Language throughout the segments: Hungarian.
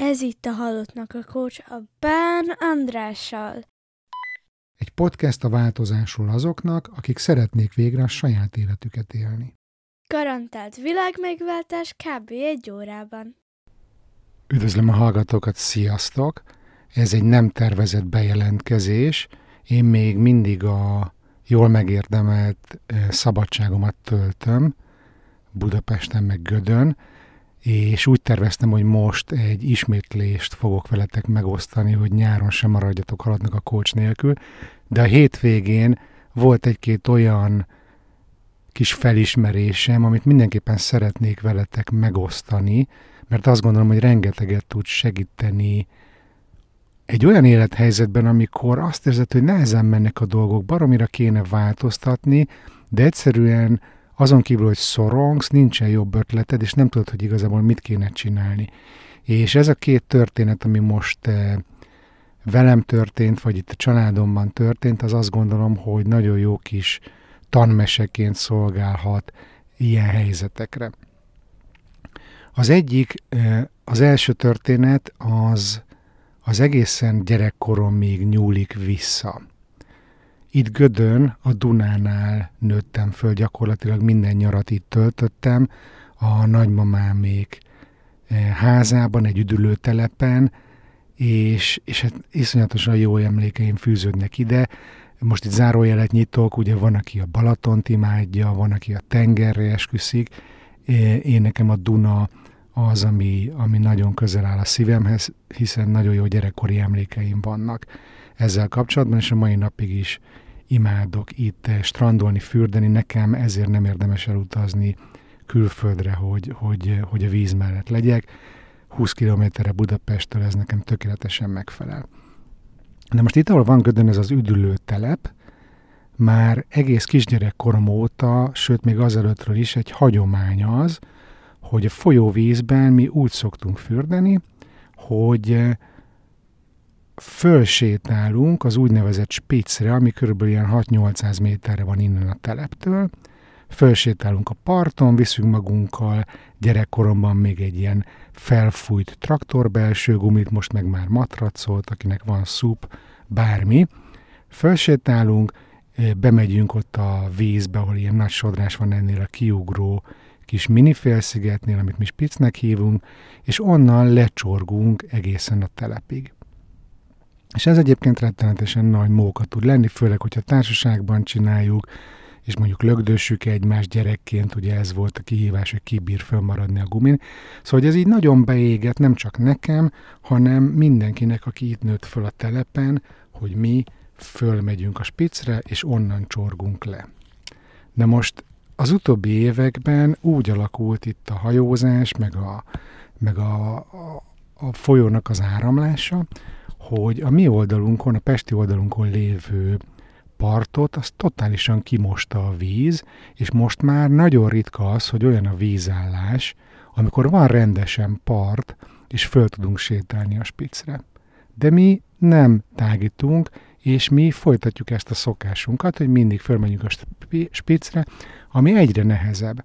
Ez itt a Halottnak a Coach a Bán Andrással. Egy podcast a változásról azoknak, akik szeretnék végre a saját életüket élni. Garantált világmegváltás kb. 1 órában. Üdvözlöm a hallgatókat, sziasztok! Ez egy nem tervezett bejelentkezés. Én még mindig a jól megérdemelt szabadságomat töltöm, Budapesten meg Gödön, és úgy terveztem, hogy most egy ismétlést fogok veletek megosztani, hogy nyáron sem maradjatok Halottnak a Coach nélkül, de a hétvégén volt egy-két olyan kis felismerésem, amit mindenképpen szeretnék veletek megosztani, mert azt gondolom, hogy rengeteget tud segíteni egy olyan élethelyzetben, amikor azt érzed, hogy nehezen mennek a dolgok, baromira kéne változtatni, de egyszerűen azon kívül, hogy szorongsz, nincsen jobb ötleted, és nem tudod, hogy igazából mit kéne csinálni. És ez a két történet, ami most velem történt, vagy itt a családomban történt, az azt gondolom, hogy nagyon jó kis tanmeseként szolgálhat ilyen helyzetekre. Az egyik, az első történet az egészen gyerekkoromig nyúlik vissza. Itt Gödön, a Dunánál nőttem föl, gyakorlatilag minden nyarat itt töltöttem, a nagymamámék házában, egy üdülőtelepen, és hát iszonyatosan jó emlékeim fűződnek ide. Most itt zárójelet nyitok, ugye van, aki a Balatont imádja, van, aki a tengerre esküszik. Én nekem a Duna az, ami nagyon közel áll a szívemhez, hiszen nagyon jó gyerekkori emlékeim vannak ezzel kapcsolatban, és a mai napig is imádok itt strandolni, fürdeni. Nekem ezért nem érdemes elutazni külföldre, hogy a víz mellett legyek. 20 kilométerre Budapesttől ez nekem tökéletesen megfelel. De most itt, ahol van Gödön, ez az üdülőtelep, már egész kisgyerekkorom óta, sőt még azelőttről is egy hagyomány az, hogy a folyóvízben mi úgy szoktunk fürdeni, hogy fölsétálunk az úgynevezett Spitzre, ami körülbelül ilyen 6-800 méterre van innen a teleptől. Fölsétálunk a parton, viszünk magunkkal gyerekkoromban még egy ilyen felfújt traktorbelső gumit, most meg már matracot, akinek van szup, bármi. Fölsétálunk, bemegyünk ott a vízbe, ahol ilyen nagy sodrás van ennél a kiugró kis minifélszigetnél, amit mi Spitznek hívunk, és onnan lecsorgunk egészen a telepig. És ez egyébként rettenetesen nagy móka tud lenni, főleg, hogyha társaságban csináljuk, és mondjuk lögdössük egymást gyerekként, ugye ez volt a kihívás, hogy ki bír fölmaradni a gumin. Szóval hogy ez így nagyon beégett, nem csak nekem, hanem mindenkinek, aki itt nőtt föl a telepen, hogy mi fölmegyünk a Spitzre, és onnan csorgunk le. De most az utóbbi években úgy alakult itt a hajózás, meg a folyónak az áramlása, hogy a mi oldalunkon, a pesti oldalunkon lévő partot, az totálisan kimosta a víz, és most már nagyon ritka az, hogy olyan a vízállás, amikor van rendesen part, és föl tudunk sétálni a Spitzre. De mi nem tágítunk, és mi folytatjuk ezt a szokásunkat, hogy mindig fölmenjünk a Spitzre, ami egyre nehezebb.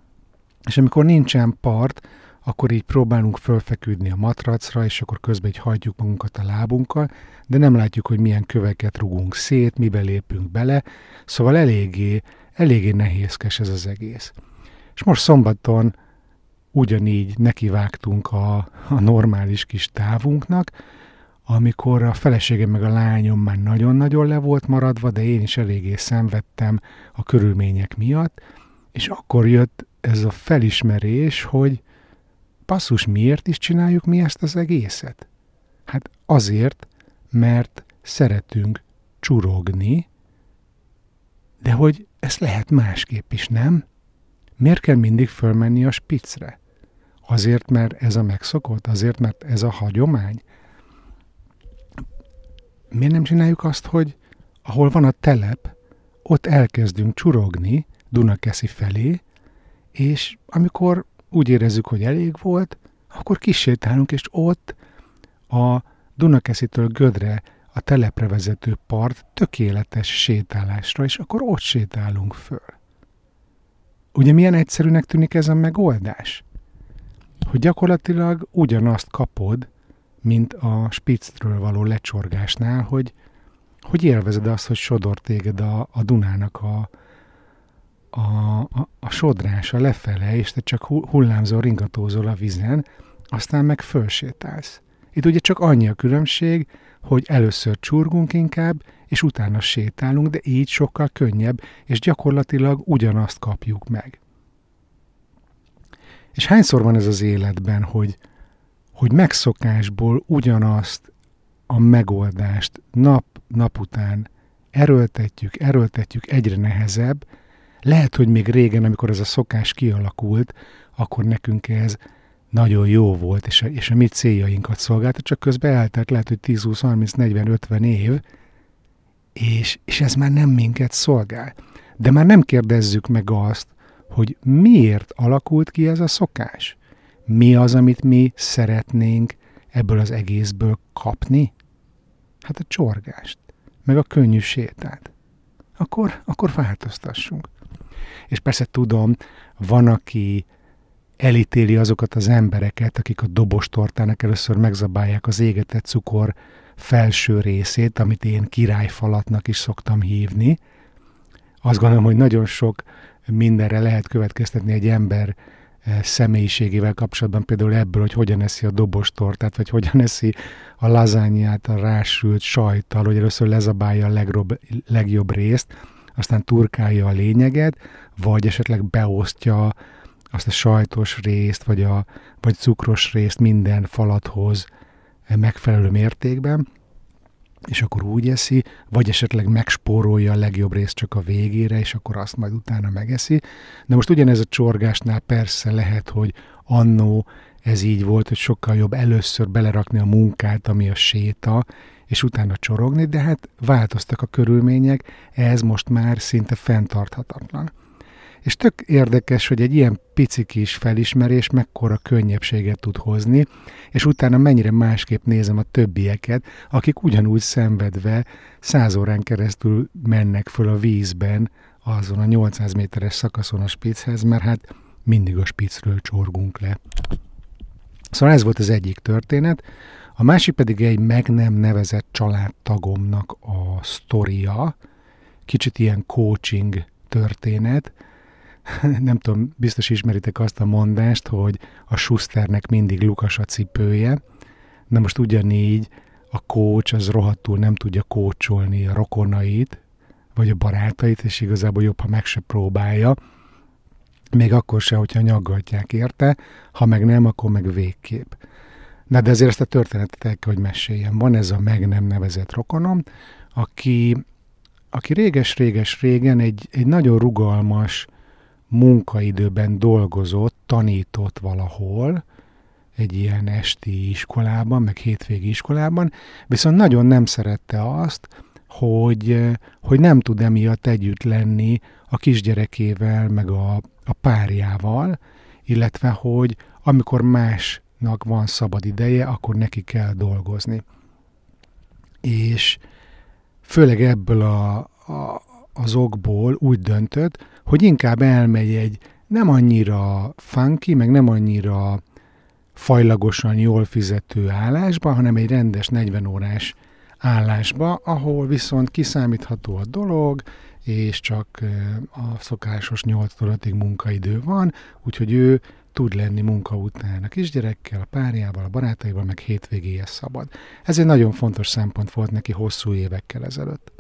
És amikor nincsen part, akkor így próbálunk fölfeküdni a matracra, és akkor közben így hagyjuk magunkat a lábunkkal, de nem látjuk, hogy milyen köveket rugunk szét, mibe lépünk bele, szóval eléggé nehézkes ez az egész. És most szombaton ugyanígy nekivágtunk a normális kis távunknak, amikor a feleségem meg a lányom már nagyon-nagyon le volt maradva, de én is eléggé szenvedtem a körülmények miatt, és akkor jött ez a felismerés, hogy basszus, miért is csináljuk mi ezt az egészet? Hát azért, mert szeretünk csurogni, de hogy ez lehet másképp is, nem? Miért kell mindig fölmenni a Spitzre? Azért, mert ez a megszokott? Azért, mert ez a hagyomány? Miért nem csináljuk azt, hogy ahol van a telep, ott elkezdünk csurogni Dunakeszi felé, és amikor úgy érezzük, hogy elég volt, akkor kisétálunk, és ott a Dunakeszitől Gödre a telepre vezető part tökéletes sétálásra, és akkor ott sétálunk föl. Ugye milyen egyszerűnek tűnik ez a megoldás? Hogy gyakorlatilag ugyanazt kapod, mint a Spitzről való lecsorgásnál, hogy élvezed azt, hogy sodor téged a Dunának a sodrása lefele, és te csak hullámzol, ringatózol a vízen, aztán meg fölsétálsz. Itt ugye csak annyi a különbség, hogy először csurgunk inkább, és utána sétálunk, de így sokkal könnyebb, és gyakorlatilag ugyanazt kapjuk meg. És hányszor van ez az életben, hogy megszokásból ugyanazt a megoldást nap után erőltetjük, egyre nehezebb. Lehet, hogy még régen, amikor ez a szokás kialakult, akkor nekünk ez nagyon jó volt, és a mi céljainkat szolgálta, csak közben eltelt lehet, hogy 10, 20, 30, 40, 50 év, és ez már nem minket szolgál. De már nem kérdezzük meg azt, hogy miért alakult ki ez a szokás. Mi az, amit mi szeretnénk ebből az egészből kapni? Hát a csorgást, meg a könnyű sétát. Akkor változtassunk. És persze tudom, van, aki elítéli azokat az embereket, akik a dobostortának először megzabálják az égetett cukor felső részét, amit én királyfalatnak is szoktam hívni. Azt gondolom, hogy nagyon sok mindenre lehet következtetni egy ember személyiségével kapcsolatban, például ebből, hogy hogyan eszi a dobostortát, vagy hogyan eszi a lazányát a rásült sajttal, hogy először lezabálja a legjobb részt, aztán turkálja a lényeget, vagy esetleg beosztja azt a sajtos részt, vagy cukros részt minden falathoz megfelelő mértékben, és akkor úgy eszi, vagy esetleg megspórolja a legjobb részt csak a végére, és akkor azt majd utána megeszi. De most ugyanez a csorgásnál persze lehet, hogy annó ez így volt, hogy sokkal jobb először belerakni a munkát, ami a séta, és utána csorogni, de hát változtak a körülmények, ez most már szinte fenntarthatatlan. És tök érdekes, hogy egy ilyen pici kis felismerés mekkora könnyebbséget tud hozni, és utána mennyire másképp nézem a többieket, akik ugyanúgy szenvedve 100 órán keresztül mennek föl a vízben azon a 800 méteres szakaszon a Spitzhez, mert hát mindig a Spitzről csorgunk le. Szóval ez volt az egyik történet. A másik pedig egy meg nem nevezett családtagomnak a sztoria, kicsit ilyen coaching történet. Nem tudom, biztos ismeritek azt a mondást, hogy a Schusternek mindig lukas a cipője. Na most ugyanígy a coach az rohadtul nem tudja coacholni a rokonait, vagy a barátait, és igazából jobb, ha meg se próbálja. Még akkor se, hogyha nyaggatják érte, ha meg nem, akkor meg végképp. Na de azért ezt a történetet el kell, hogy meséljem. Van ez a meg nem nevezett rokonom, aki régen egy nagyon rugalmas munkaidőben dolgozott, tanított valahol, egy ilyen esti iskolában, meg hétvégi iskolában, viszont nagyon nem szerette azt, hogy nem tud emiatt együtt lenni a kisgyerekével, meg a párjával, illetve hogy amikor másnak van szabad ideje, akkor neki kell dolgozni. És főleg ebből az okból úgy döntött, hogy inkább elmegy egy nem annyira funky, meg nem annyira fajlagosan jól fizető állásba, hanem egy rendes 40 órás állásba, ahol viszont kiszámítható a dolog, és csak a szokásos 8-tól 5-ig munkaidő van, úgyhogy ő tud lenni munka után a kisgyerekkel, a párjával, a barátaival, meg hétvégéje szabad. Ez egy nagyon fontos szempont volt neki hosszú évekkel ezelőtt.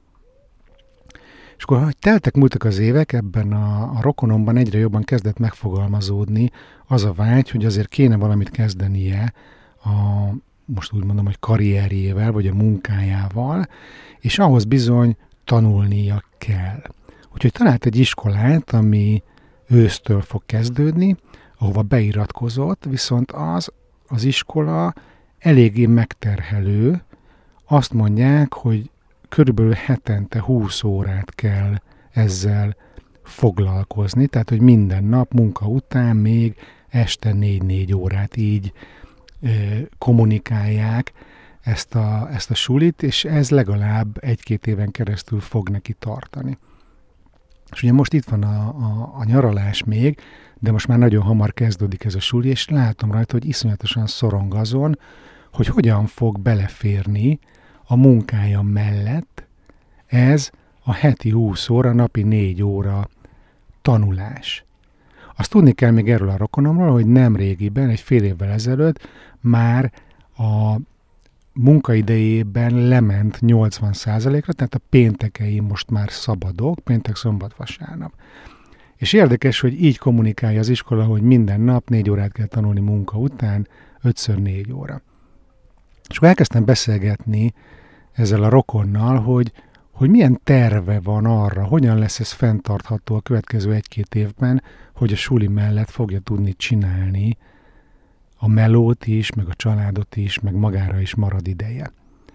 És akkor, hogy múltak az évek, ebben a rokonomban egyre jobban kezdett megfogalmazódni az a vágy, hogy azért kéne valamit kezdenie most úgy mondom, hogy karrierjével, vagy a munkájával, és ahhoz bizony tanulnia kell. Úgyhogy talált egy iskolát, ami ősztől fog kezdődni, ahova beiratkozott, viszont az iskola eléggé megterhelő. Azt mondják, hogy körülbelül hetente 20 órát kell ezzel foglalkozni, tehát hogy minden nap munka után még este 4-4 órát így kommunikálják ezt a sulit, és ez legalább 1-2 éven keresztül fog neki tartani. És ugye most itt van a nyaralás még, de most már nagyon hamar kezdődik ez a suli, és látom rajta, hogy iszonyatosan szorong azon, hogy hogyan fog beleférni a munkája mellett ez a heti 20 óra, napi 4 óra tanulás. Azt tudni kell még erről a rokonomról, hogy nem régiben, egy fél évvel ezelőtt már a munkaidejében lement 80%-ra, tehát a péntekei most már szabadok, péntek, szombat, vasárnap. És érdekes, hogy így kommunikálja az iskola, hogy minden nap 4 órát kell tanulni munka után, 5x4 óra. És akkor elkezdtem beszélgetni ezzel a rokonnal, hogy milyen terve van arra, hogyan lesz ez fenntartható a következő 1-2 évben, hogy a suli mellett fogja tudni csinálni a melót is, meg a családot is, meg magára is marad ideje.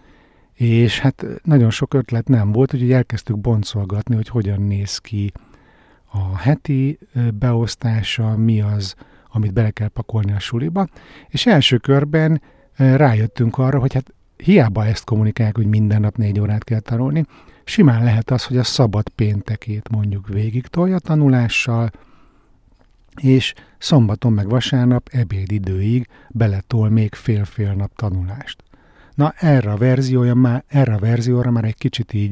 És hát nagyon sok ötlet nem volt, úgyhogy elkezdtük boncolgatni, hogy hogyan néz ki a heti beosztása, mi az, amit bele kell pakolni a suliba, és első körben rájöttünk arra, hogy hát hiába ezt kommunikálják, hogy minden nap 4 órát kell tanulni, simán lehet az, hogy a szabad péntekét mondjuk végig tolja tanulással, és szombaton meg vasárnap ebédidőig beletol még fél-fél nap tanulást. Na erre a verzióra már egy kicsit így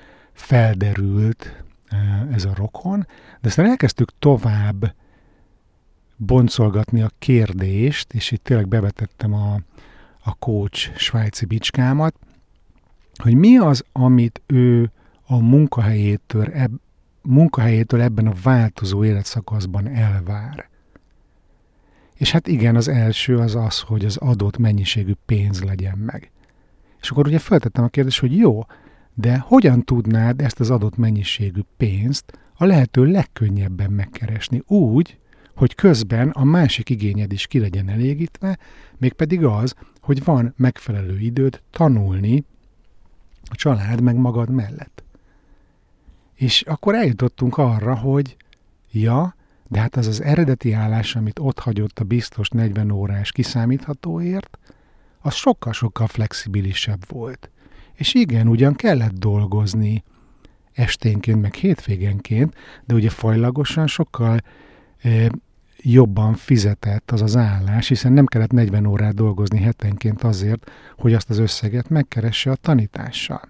felderült ez a rokon, de aztán elkezdtük tovább boncolgatni a kérdést, és itt tényleg bevetettem a coach svájci bicskámat, hogy mi az, amit ő a munkahelyétől ebben a változó életszakaszban elvár. És hát igen, az első az, hogy az adott mennyiségű pénz legyen meg. És akkor ugye feltettem a kérdést, hogy jó, de hogyan tudnád ezt az adott mennyiségű pénzt a lehető legkönnyebben megkeresni úgy, hogy közben a másik igényed is ki legyen elégítve, mégpedig az, hogy van megfelelő időd tanulni a család meg magad mellett. És akkor eljutottunk arra, hogy ja, de hát az eredeti állás, amit ott hagyott a biztos 40 órás kiszámíthatóért, az sokkal-sokkal flexibilisebb volt. És igen, ugyan kellett dolgozni esténként, meg hétvégenként, de ugye fajlagosan sokkal jobban fizetett az állás, hiszen nem kellett 40 órát dolgozni hetenként azért, hogy azt az összeget megkeresse a tanítással.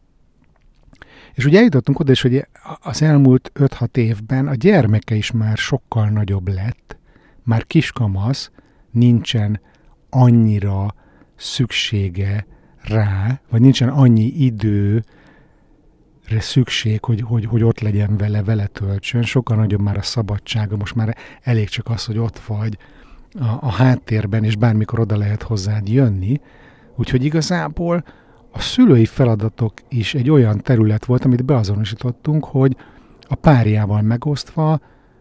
És ugye eljutottunk oda is, hogy az elmúlt 5-6 évben a gyermeke is már sokkal nagyobb lett, már kiskamasz, nincsen annyira szüksége rá, vagy nincsen annyi időre szükség, hogy ott legyen vele töltsön, sokkal nagyobb már a szabadsága, most már elég csak az, hogy ott vagy a háttérben, és bármikor oda lehet hozzád jönni, úgyhogy igazából a szülői feladatok is egy olyan terület volt, amit beazonosítottunk, hogy a párjával megosztva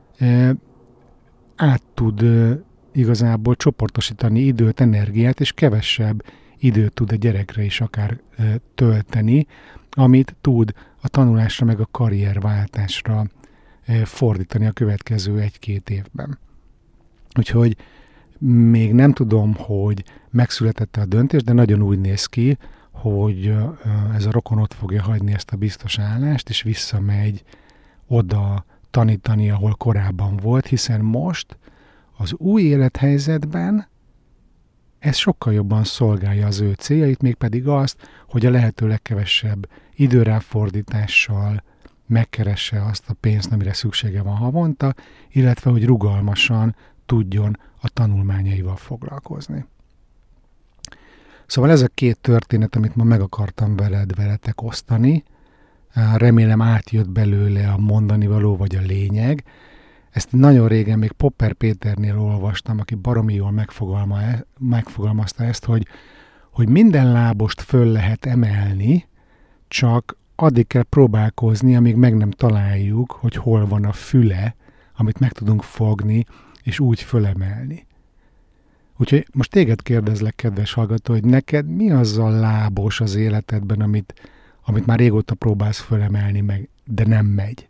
át tud igazából csoportosítani időt, energiát, és kevesebb időt tud a gyerekre is akár tölteni, amit tud a tanulásra meg a karrierváltásra fordítani a következő 1-2 évben. Úgyhogy még nem tudom, hogy megszületett a döntés, de nagyon úgy néz ki, hogy ez a rokon ott fogja hagyni ezt a biztos állást, és visszamegy oda tanítani, ahol korábban volt, hiszen most az új élethelyzetben ez sokkal jobban szolgálja az ő céljait, mégpedig azt, hogy a lehető legkevesebb időráfordítással megkeresse azt a pénzt, amire szüksége van havonta, illetve hogy rugalmasan tudjon a tanulmányaival foglalkozni. Szóval ez a 2 történet, amit ma meg akartam veletek osztani, remélem átjött belőle a mondani való vagy a lényeg. Ezt nagyon régen még Popper Péternél olvastam, aki baromi jól megfogalmazta ezt, hogy minden lábost föl lehet emelni, csak addig kell próbálkozni, amíg meg nem találjuk, hogy hol van a füle, amit meg tudunk fogni, és úgy fölemelni. Úgyhogy most téged kérdezlek, kedves hallgató, hogy neked mi az a lábos az életedben, amit már régóta próbálsz fölemelni meg, de nem megy?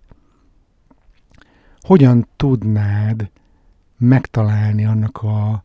Hogyan tudnád megtalálni annak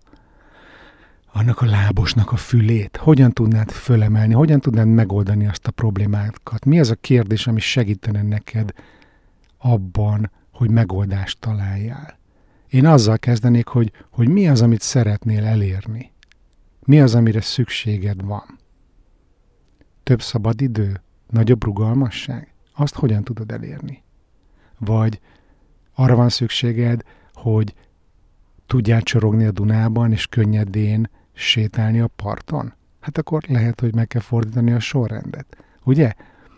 a lábosnak a fülét? Hogyan tudnád fölemelni? Hogyan tudnád megoldani azt a problémákat? Mi az a kérdés, ami segítene neked abban, hogy megoldást találjál? Én azzal kezdenék, hogy mi az, amit szeretnél elérni. Mi az, amire szükséged van? Több szabadidő? Nagyobb rugalmasság? Azt hogyan tudod elérni? Vagy arra van szükséged, hogy tudjál csorogni a Dunában, és könnyedén sétálni a parton? Hát akkor lehet, hogy meg kell fordítani a sorrendet. Ugye?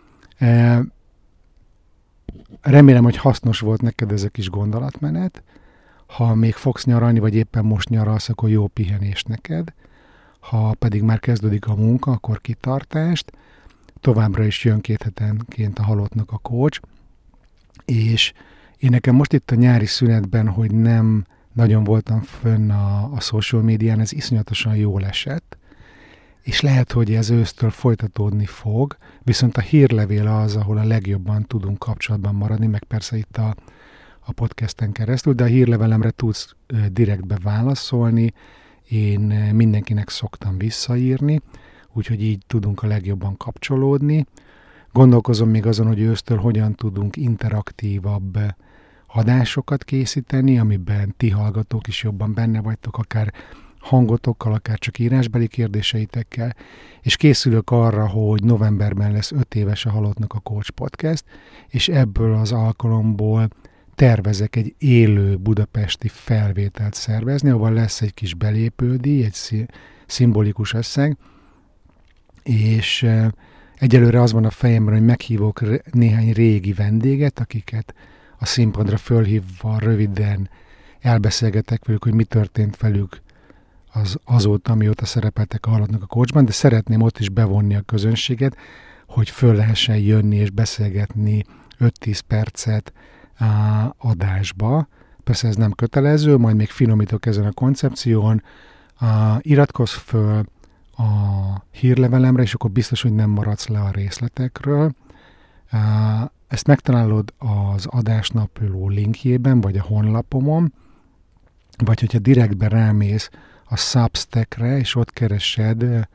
Remélem, hogy hasznos volt neked ez a kis gondolatmenet. Ha még fogsz nyaralni, vagy éppen most nyaralsz, akkor jó pihenés neked. Ha pedig már kezdődik a munka, akkor kitartást. Továbbra is jön 2 hetenként a Halottnak a coach. És én nekem most itt a nyári szünetben, hogy nem nagyon voltam fönn a social médián, ez iszonyatosan jól esett. És lehet, hogy ez ősztől folytatódni fog, viszont a hírlevél az, ahol a legjobban tudunk kapcsolatban maradni, meg persze itt a podcasten keresztül, de a hírlevelemre tudsz direktbe válaszolni, én mindenkinek szoktam visszaírni, úgyhogy így tudunk a legjobban kapcsolódni. Gondolkozom még azon, hogy ősztől hogyan tudunk interaktívabb adásokat készíteni, amiben ti hallgatók is jobban benne vagytok, akár hangotokkal, akár csak írásbeli kérdéseitekkel, és készülök arra, hogy novemberben lesz 5 éves a Halottnak a Coach Podcast, és ebből az alkalomból tervezek egy élő budapesti felvételt szervezni, ahol lesz egy kis belépődíj, egy szimbolikus összeg, és egyelőre az van a fejemben, hogy meghívok néhány régi vendéget, akiket a színpadra fölhívva röviden elbeszélgetek velük, hogy mi történt velük azóta, amióta szerepeltek a Halottnak a Coachban, de szeretném ott is bevonni a közönséget, hogy föl lehessen jönni és beszélgetni 5-10 percet adásba. Persze ez nem kötelező, majd még finomítok ezen a koncepción. Iratkozz föl a hírlevelemre, és akkor biztos, hogy nem maradsz le a részletekről. Ezt megtalálod az adásnapló linkjében, vagy a honlapomon, vagy hogyha direktbe rámész a Substackre, és ott keresed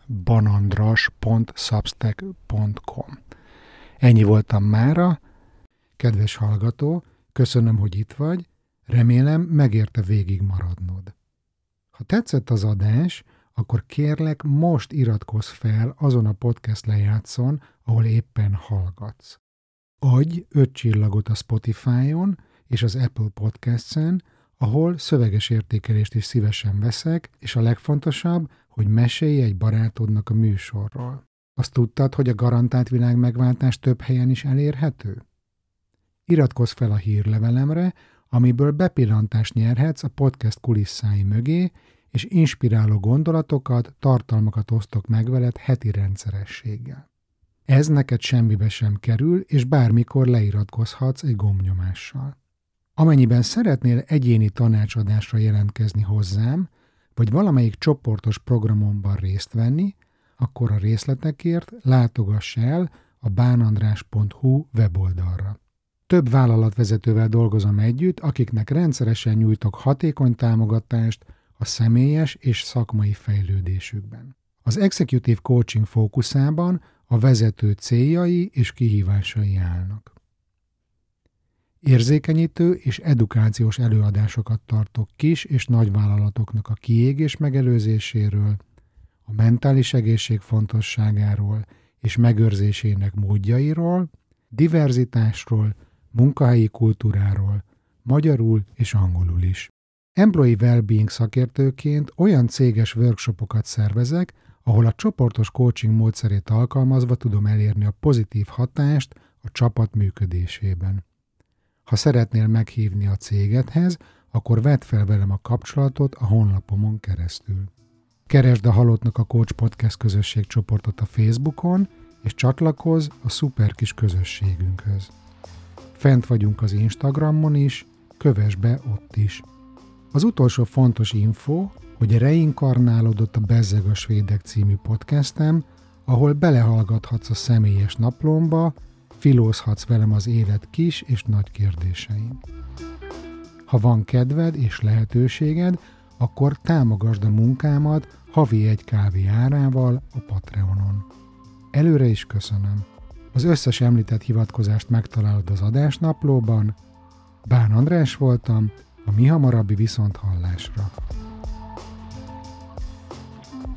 banandras.substack.com. Ennyi voltam mára. Kedves hallgató, köszönöm, hogy itt vagy, remélem megérte végig maradnod. Ha tetszett az adás, akkor kérlek most iratkozz fel azon a podcast lejátszón, ahol éppen hallgatsz. Adj 5 csillagot a Spotify-on és az Apple Podcasts-en, ahol szöveges értékelést is szívesen veszek, és a legfontosabb, hogy mesélj egy barátodnak a műsorról. Azt tudtad, hogy a garantált világmegváltás több helyen is elérhető? Iratkozz fel a hírlevelemre, amiből bepillantást nyerhetsz a podcast kulisszái mögé, és inspiráló gondolatokat, tartalmakat osztok meg veled heti rendszerességgel. Ez neked semmibe sem kerül, és bármikor leiratkozhatsz egy gombnyomással. Amennyiben szeretnél egyéni tanácsadásra jelentkezni hozzám, vagy valamelyik csoportos programomban részt venni, akkor a részletekért látogass el a banandras.hu weboldalra. Több vállalatvezetővel dolgozom együtt, akiknek rendszeresen nyújtok hatékony támogatást a személyes és szakmai fejlődésükben. Az Executive Coaching fókuszában a vezető céljai és kihívásai állnak. Érzékenyítő és edukációs előadásokat tartok kis és nagyvállalatoknak a kiégés megelőzéséről, a mentális egészség fontosságáról és megőrzésének módjairól, diverzitásról, munkahelyi kultúráról, magyarul és angolul is. Employee Wellbeing szakértőként olyan céges workshopokat szervezek, ahol a csoportos coaching módszerét alkalmazva tudom elérni a pozitív hatást a csapat működésében. Ha szeretnél meghívni a cégedhez, akkor vedd fel velem a kapcsolatot a honlapomon keresztül. Keresd a Halottnak a Coach Podcast közösségcsoportot a Facebookon, és csatlakozz a szuper kis közösségünkhöz. Fent vagyunk az Instagramon is, kövess be ott is. Az utolsó fontos info, hogy reinkarnálódott a Bezzeg a Svédek című podcastem, ahol belehallgathatsz a személyes naplomba, filózhatsz velem az élet kis és nagy kérdésein. Ha van kedved és lehetőséged, akkor támogasd a munkámat havi 1 kávé árával a Patreonon. Előre is köszönöm. Az összes említett hivatkozást megtalálod az adásnaplóban. Bán András voltam, a mihamarabbi viszonthallásra.